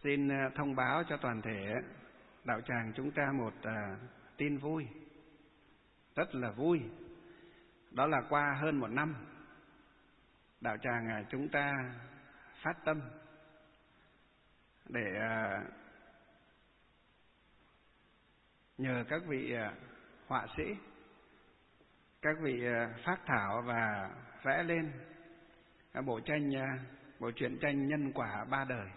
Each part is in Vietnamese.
Xin thông báo cho toàn thể đạo tràng chúng ta một tin vui, rất là vui. Đó là qua hơn 1 năm, đạo tràng chúng ta phát tâm để nhờ các vị họa sĩ, các vị phác thảo và vẽ lên bộ truyện tranh Nhân Quả Ba Đời.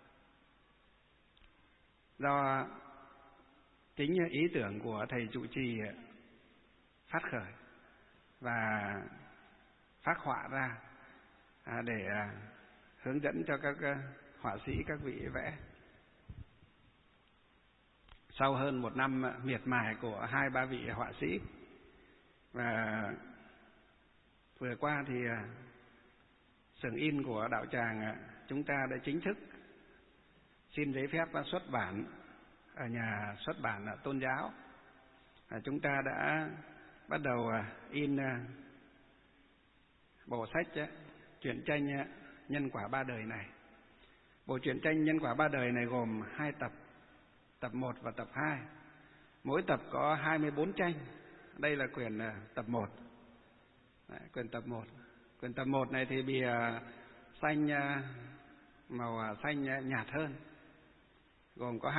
Do chính ý tưởng của thầy trụ trì phát khởi và phác họa ra để hướng dẫn cho các họa sĩ, các vị vẽ. Sau hơn 1 năm miệt mài của 2-3 vị họa sĩ, và vừa qua thì xưởng in của đạo tràng chúng ta đã chính thức xin giấy phép xuất bản ở nhà xuất bản tôn giáo. Chúng ta đã bắt đầu in bộ sách truyện tranh Nhân Quả Ba Đời này. Bộ truyện tranh Nhân Quả Ba Đời này gồm 2 tập, tập 1 và tập 2. Mỗi tập có 24 tranh. Đây là quyển tập 1. Quyển tập 1. Quyển tập 1 này thì bìa xanh, màu xanh nhạt hơn, gồm có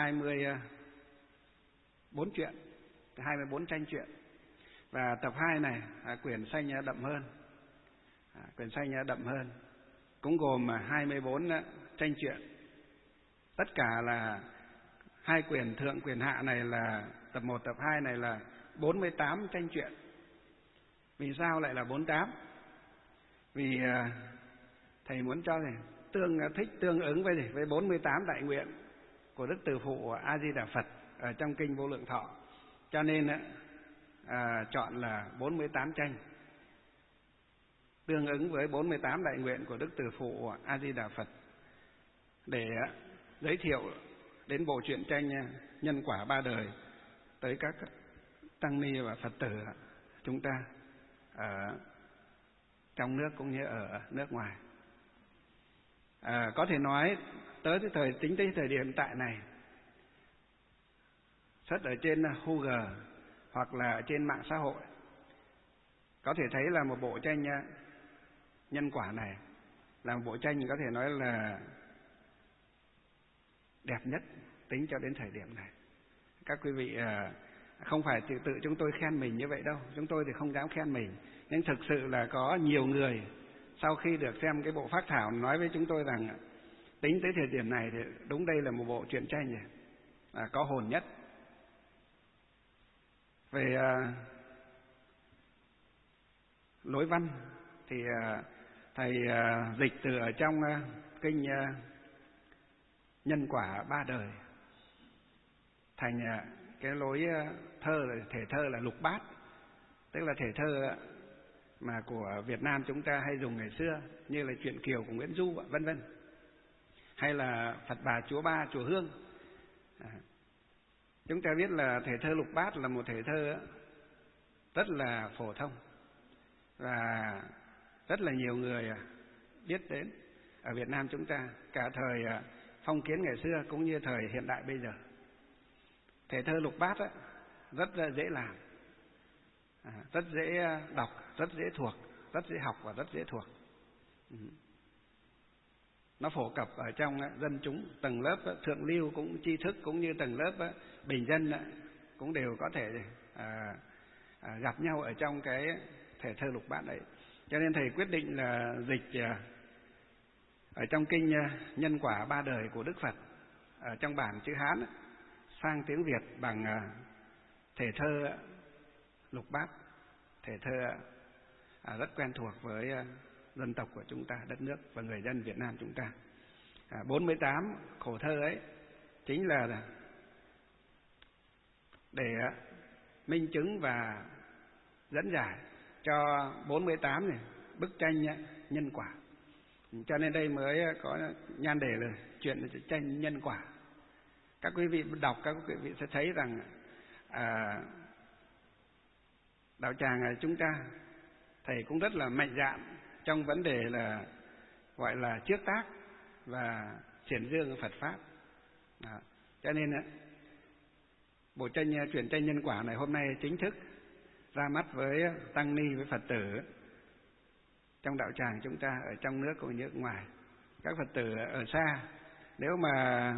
24 truyện, 24 tranh truyện. Và tập 2 này quyển xanh đậm hơn. Quyển xanh đậm hơn cũng gồm 24 tranh truyện. Tất cả là 2 quyển thượng, quyển hạ này là tập 1, tập 2 này là 48 tranh truyện. Vì sao lại là 48? Vì thầy muốn cho tương ứng với 48 đại nguyện của Đức Từ Phụ A Di Đà Phật ở trong kinh Vô Lượng Thọ, cho nên chọn là 48 tranh, tương ứng với 48 đại nguyện của Đức Từ Phụ A Di Đà Phật, để giới thiệu đến bộ truyện tranh Nhân Quả Ba Đời tới các tăng ni và Phật tử chúng ta ở trong nước cũng như ở nước ngoài. Có thể nói tính tới thời điểm tại này, xuất ở trên Google hoặc là trên mạng xã hội, có thể thấy là một bộ tranh Nhân Quả này là một bộ tranh có thể nói là đẹp nhất tính cho đến thời điểm này. Các quý vị không phải tự chúng tôi khen mình như vậy đâu, chúng tôi thì không dám khen mình, nhưng thực sự là có nhiều người sau khi được xem cái bộ phác thảo nói với chúng tôi rằng tính tới thời điểm này thì đúng đây là một bộ truyện tranh có hồn nhất. Về lối văn thì thầy dịch từ ở trong kinh Nhân Quả Ba Đời thành cái lối thơ, là thể thơ là lục bát, tức là thể thơ mà của Việt Nam chúng ta hay dùng ngày xưa, như là truyện Kiều của Nguyễn Du vân vân, hay là Phật Bà Chúa Ba Chùa Hương. Chúng ta biết là thể thơ lục bát là một thể thơ rất là phổ thông và rất là nhiều người biết đến ở Việt Nam chúng ta, cả thời phong kiến ngày xưa cũng như thời hiện đại bây giờ. Thể thơ lục bát rất dễ làm, rất dễ đọc, rất dễ thuộc, rất dễ học và rất dễ thuộc. Nó phổ cập ở trong dân chúng, tầng lớp thượng lưu cũng tri thức, cũng như tầng lớp bình dân cũng đều có thể gặp nhau ở trong cái thể thơ lục bát đấy. Cho nên thầy quyết định là dịch ở trong kinh Nhân Quả Ba Đời của Đức Phật ở trong bản chữ Hán sang tiếng Việt bằng thể thơ lục bát, thể thơ rất quen thuộc với dân tộc của chúng ta, đất nước và người dân Việt Nam chúng ta. 48 khổ thơ ấy chính là để minh chứng và dẫn giải cho 48 này bức tranh nhân quả. Cho nên đây mới có nhan đề là chuyện tranh nhân quả. Các quý vị đọc, các quý vị sẽ thấy rằng đạo tràng chúng ta, thầy cũng rất là mạnh dạn trong vấn đề là gọi là trước tác và triển dương Phật pháp. Đó. Cho nên bộ truyện tranh nhân quả này hôm nay chính thức ra mắt với tăng ni, với Phật tử trong đạo tràng chúng ta, ở trong nước cũng như ở ngoài. Các Phật tử ở xa, nếu mà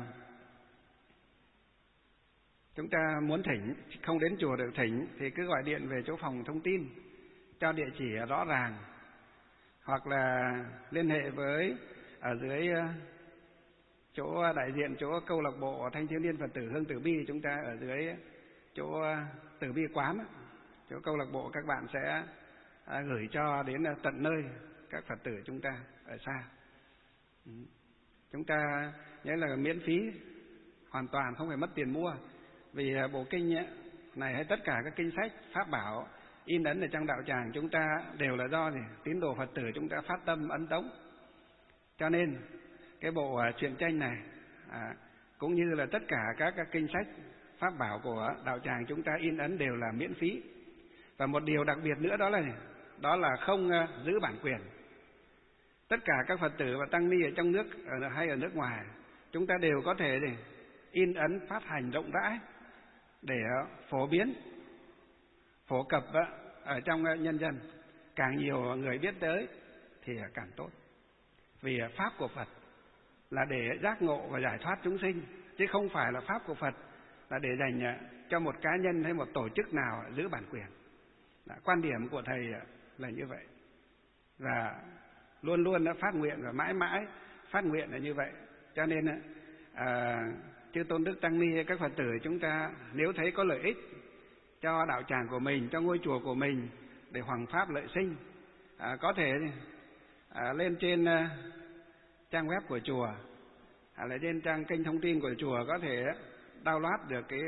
chúng ta muốn thỉnh, không đến chùa được thỉnh, thì cứ gọi điện về chỗ phòng thông tin, cho địa chỉ rõ ràng, hoặc là liên hệ với ở dưới chỗ đại diện chỗ câu lạc bộ Thanh thiếu niên Phật tử Hương Từ Bi, chúng ta ở dưới chỗ Từ Bi Quán, chỗ câu lạc bộ, các bạn sẽ gửi cho đến tận nơi các Phật tử chúng ta ở xa. Chúng ta nhớ là miễn phí hoàn toàn, không phải mất tiền mua. Vì bộ kinh này hay tất cả các kinh sách pháp bảo in ấn ở trong đạo tràng chúng ta đều là do tín đồ Phật tử chúng ta phát tâm ấn tống. Cho nên cái bộ truyện tranh này cũng như là tất cả các kinh sách pháp bảo của đạo tràng chúng ta in ấn đều là miễn phí. Và một điều đặc biệt nữa đó là không giữ bản quyền. Tất cả các Phật tử và tăng ni ở trong nước hay ở nước ngoài, chúng ta đều có thể in ấn phát hành rộng rãi để phổ biến, phổ cập ở trong nhân dân. Càng nhiều người biết tới thì càng tốt. Vì pháp của Phật là để giác ngộ và giải thoát chúng sinh, chứ không phải là pháp của Phật là để dành cho một cá nhân hay một tổ chức nào giữ bản quyền. Quan điểm của thầy là như vậy, và luôn luôn đã phát nguyện và mãi mãi phát nguyện là như vậy. Cho nên chư tôn đức tăng ni, các Phật tử chúng ta nếu thấy có lợi ích cho đạo tràng của mình, cho ngôi chùa của mình để hoằng pháp lợi sinh, có thể lên trên trang web của chùa, là trên trang kênh thông tin của chùa, có thể download được cái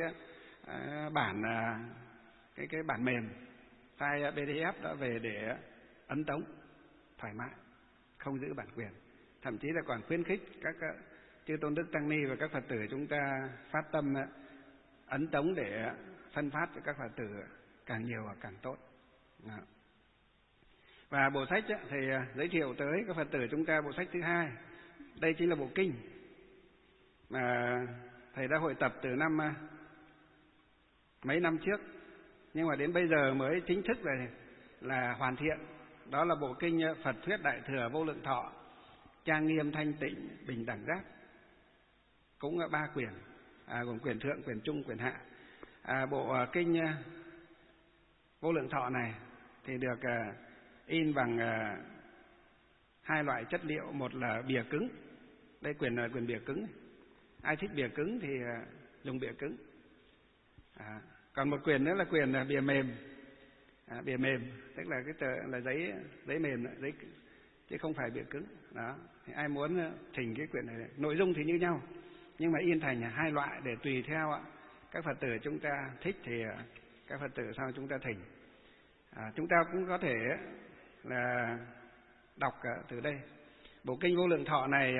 bản mềm file PDF đó về để ấn tống thoải mái, không giữ bản quyền. Thậm chí là còn khuyến khích các chư tôn đức tăng ni và các Phật tử chúng ta phát tâm ấn tống để phân phát cho các Phật tử càng nhiều và càng tốt. Đó. Và bộ sách thì giới thiệu tới các Phật tử chúng ta bộ sách thứ hai. Đây chính là bộ kinh mà thầy đã hội tập từ mấy năm trước, nhưng mà đến bây giờ mới chính thức là hoàn thiện. Đó là bộ kinh Phật thuyết Đại thừa Vô Lượng Thọ, trang nghiêm thanh tịnh bình đẳng giác, cũng 3 quyển, gồm quyển thượng, quyển trung, quyển hạ. Bộ kinh Vô Lượng Thọ này thì được in bằng 2 loại chất liệu, một là bìa cứng, đây quyển bìa cứng, ai thích bìa cứng thì dùng bìa cứng. Còn một quyển nữa là quyển bìa mềm, bìa mềm tức là cái tờ là giấy mềm, giấy chứ không phải bìa cứng. Đó, thì ai muốn thỉnh cái quyển này, nội dung thì như nhau nhưng mà in thành 2 loại để tùy theo các Phật tử chúng ta thích thì các Phật tử sau chúng ta thỉnh. Chúng ta cũng có thể là đọc từ đây. Bộ kinh Vô Lượng Thọ này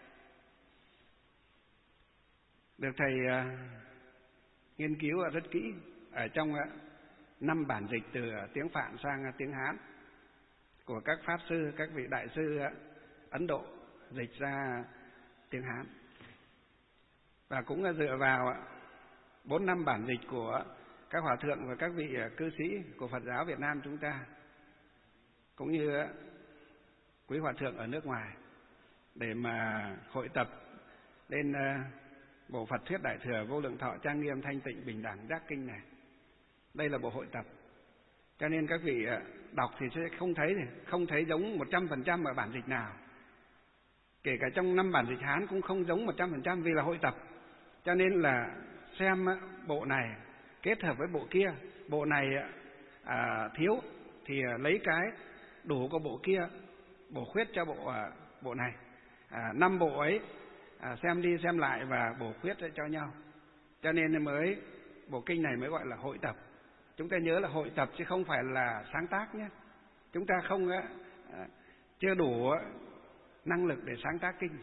được thầy nghiên cứu rất kỹ ở trong 5 bản dịch từ tiếng Phạn sang tiếng Hán của các pháp sư, các vị đại sư Ấn Độ dịch ra tiếng Hán, và cũng dựa vào 4-5 bản dịch của các hòa thượng và các vị cư sĩ của Phật giáo Việt Nam chúng ta, cũng như quý hòa thượng ở nước ngoài, để mà hội tập lên bộ Phật thuyết Đại thừa Vô Lượng Thọ trang nghiêm thanh tịnh bình đẳng giác kinh này. Đây là bộ hội tập, cho nên các vị đọc thì sẽ không thấy giống 100% ở bản dịch nào. Kể cả trong 5 bản dịch Hán cũng không giống 100% vì là hội tập. Cho nên là xem bộ này kết hợp với bộ kia, bộ này thiếu thì lấy cái đủ của bộ kia, bổ khuyết cho bộ này. 5 bộ ấy xem đi xem lại và bổ khuyết cho nhau. Cho nên bộ kinh này mới gọi là hội tập. Chúng ta nhớ là hội tập chứ không phải là sáng tác nhé. Chúng ta không chưa đủ năng lực để sáng tác kinh.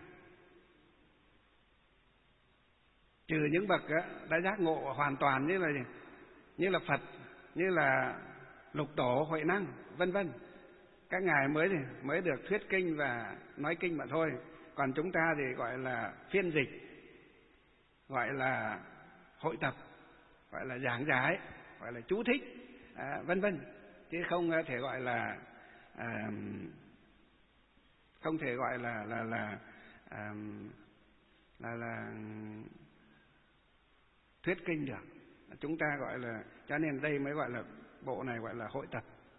Trừ những bậc đã giác ngộ hoàn toàn như là Phật, như là Lục Tổ, Huệ Năng, vân vân. Các ngài mới được thuyết kinh và nói kinh mà thôi. Còn chúng ta thì gọi là phiên dịch, gọi là hội tập, gọi là giảng giải, gọi là chú thích, vân vân, chứ không thể gọi là không thể gọi là thuyết kinh được. Chúng ta gọi là, cho nên đây mới gọi là bộ này gọi là hội tập.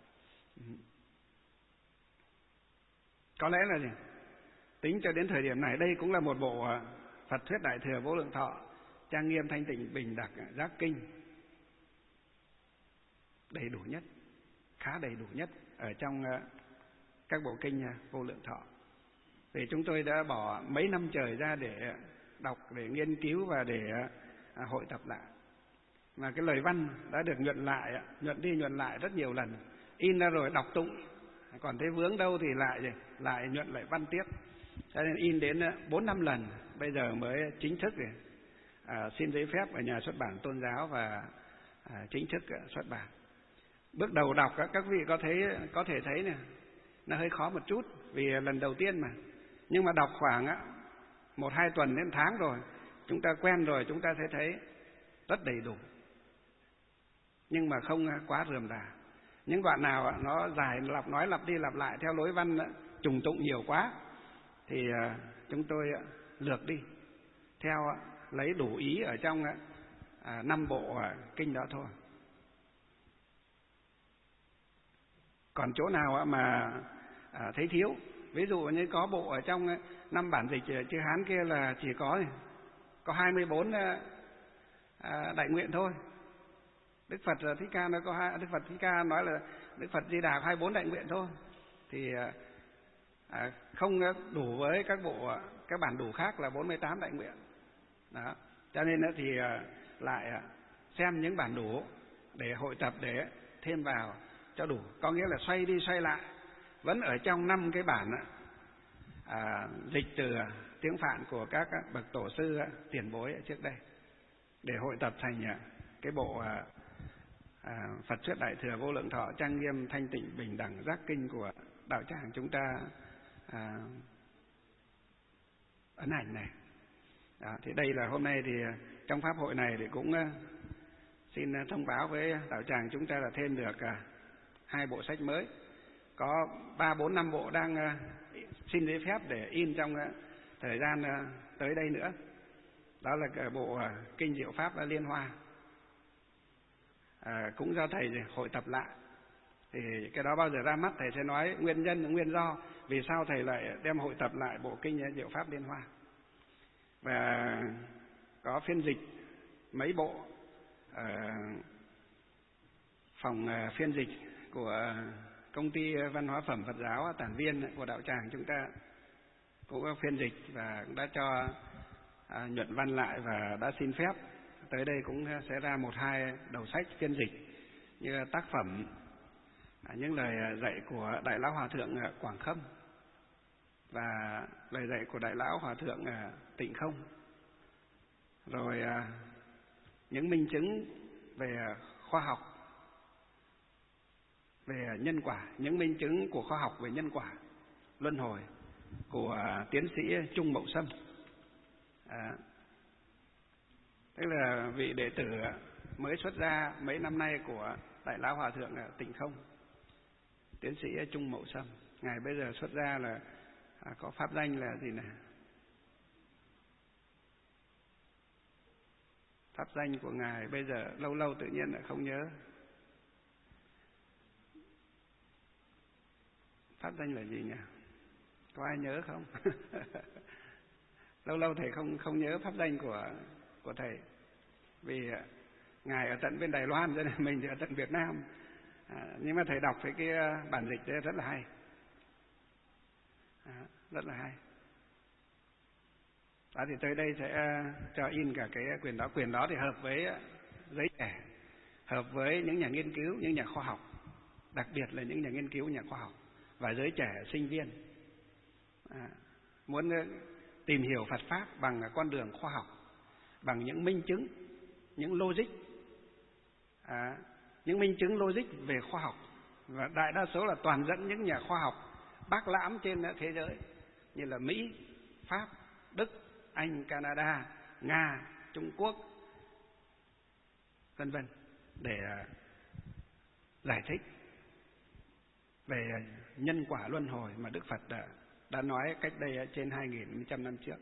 Có lẽ là gì? Tính cho đến thời điểm này đây cũng là một bộ Phật thuyết Đại Thừa Vô Lượng Thọ, trang nghiêm thanh tịnh bình đẳng giác kinh đầy đủ nhất, khá đầy đủ nhất ở trong các bộ kinh Vô Lượng Thọ. Vì chúng tôi đã bỏ mấy năm trời ra để đọc, để nghiên cứu và để hội tập lại. Mà cái lời văn đã được nhuận lại, nhuận đi nhuận lại rất nhiều lần, in ra rồi đọc tụng, còn thấy vướng đâu thì lại nhuận lại văn tiếp. Cho nên in đến 4-5 lần, bây giờ mới chính thức xin giấy phép ở nhà xuất bản Tôn Giáo và chính thức xuất bản. Bước đầu đọc các vị có thể thấy nè, nó hơi khó một chút vì lần đầu tiên mà. Nhưng mà đọc khoảng 1-2 tuần đến tháng rồi, chúng ta quen rồi, chúng ta sẽ thấy rất đầy đủ, nhưng mà không quá rườm rà. Những đoạn nào nó dài, nói lặp đi lặp lại theo lối văn trùng tụng nhiều quá thì chúng tôi lược đi theo lấy đủ ý ở trong 5 bộ kinh đó thôi. Còn chỗ nào mà thấy thiếu, ví dụ như có bộ ở trong 5 bản dịch chữ Hán kia là chỉ có 24 đại nguyện thôi. Đức Phật Thích Ca nói Đức Phật Thích Ca nói là Đức Phật Di Đà 24 đại nguyện thôi, thì không đủ với các bản đủ khác là 48 đại nguyện. Đó. Cho nên thì lại xem những bản đủ để hội tập, để thêm vào cho đủ. Có nghĩa là xoay đi xoay lại vẫn ở trong 5 cái bản dịch từ tiếng Phạn của các bậc tổ sư tiền bối trước đây, để hội tập thành cái bộ Phật thuyết Đại Thừa Vô Lượng Thọ, trang nghiêm thanh tịnh bình đẳng giác kinh của đạo tràng chúng ta ấn hành này. Đó, thì đây là hôm nay thì trong pháp hội này thì cũng xin thông báo với đạo tràng chúng ta là thêm được 2 bộ sách mới, có 3, 4, 5 bộ đang xin giấy phép để in trong thời gian tới đây nữa. Đó là cái bộ Kinh Diệu Pháp Liên Hoa, cũng do thầy hội tập lại. Thì cái đó bao giờ ra mắt thầy sẽ nói nguyên nhân, nguyên do vì sao thầy lại đem hội tập lại bộ Kinh Diệu Pháp Liên Hoa. Và có phiên dịch mấy bộ ở phòng phiên dịch của công ty văn hóa phẩm Phật giáo Tản Viên của đạo tràng chúng ta cũng có phiên dịch và cũng đã cho nhuận văn lại và đã xin phép tới đây cũng sẽ ra 1-2 đầu sách phiên dịch như tác phẩm những lời dạy của Đại Lão Hòa Thượng Quảng Khâm và lời dạy của Đại Lão Hòa Thượng Tịnh Không, rồi những minh chứng về khoa học, về nhân quả, những minh chứng của khoa học về nhân quả luân hồi của tiến sĩ Trung Mậu Sâm. Tức là vị đệ tử mới xuất gia mấy năm nay của Đại Lão Hòa Thượng Tịnh Không, tiến sĩ Trung Mậu Sâm. Ngài bây giờ xuất gia là có pháp danh là gì nè? Pháp danh của Ngài bây giờ lâu lâu tự nhiên lại không nhớ. Pháp danh là gì nhỉ? Có ai nhớ không? Lâu lâu thầy không nhớ pháp danh của thầy. Vì Ngài ở tận bên Đài Loan cho nên mình thì ở tận Việt Nam. Nhưng mà thầy đọc cái bản dịch rất là hay. Rất là hay. Đó thì tới đây sẽ cho in cả cái quyền đó. Quyền đó thì hợp với giới trẻ, hợp với những nhà nghiên cứu, những nhà khoa học, đặc biệt là những nhà nghiên cứu, nhà khoa học và giới trẻ sinh viên muốn tìm hiểu Phật Pháp bằng con đường khoa học, bằng những minh chứng, những logic, những minh chứng logic về khoa học. Và đại đa số là toàn dẫn những nhà khoa học bác lãm trên thế giới như là Mỹ, Pháp, Đức, Anh, Canada, Nga, Trung Quốc, vân vân, để giải thích về nhân quả luân hồi mà Đức Phật đã nói cách đây trên 2.100 năm trước.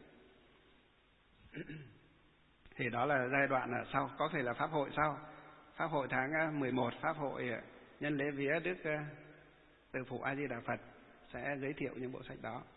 Thì đó là giai đoạn sau, có thể là pháp hội sau, pháp hội tháng 11, pháp hội nhân lễ vía Đức Từ Phụ A Di Đà Phật sẽ giới thiệu những bộ sách đó.